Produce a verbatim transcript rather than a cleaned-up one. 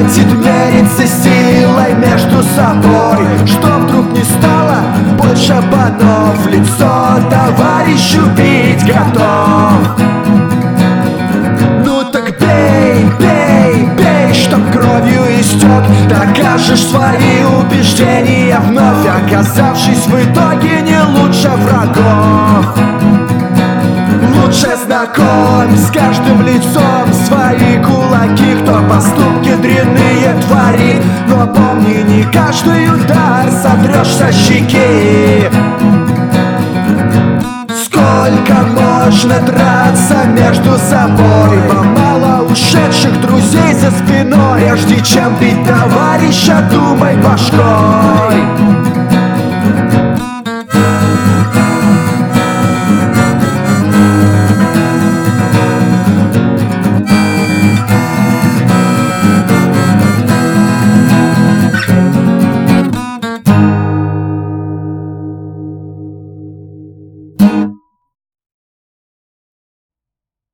Хватит мериться силой между собой, что вдруг не стало больше банов. Лицо товарищу бить готов. Ну так бей, бей, бей, чтоб кровью истек. Докажешь свои убеждения вновь, оказавшись в итоге не лучше врагов. Лучше знакомь с каждым лицом свои кулаки, кто поступки дрянные творит. Но помни, не каждый удар сотрешь со щеки. Сколько можно драться между собой, мало ушедших друзей за спиной. Прежде чем бить товарища, думай башкой.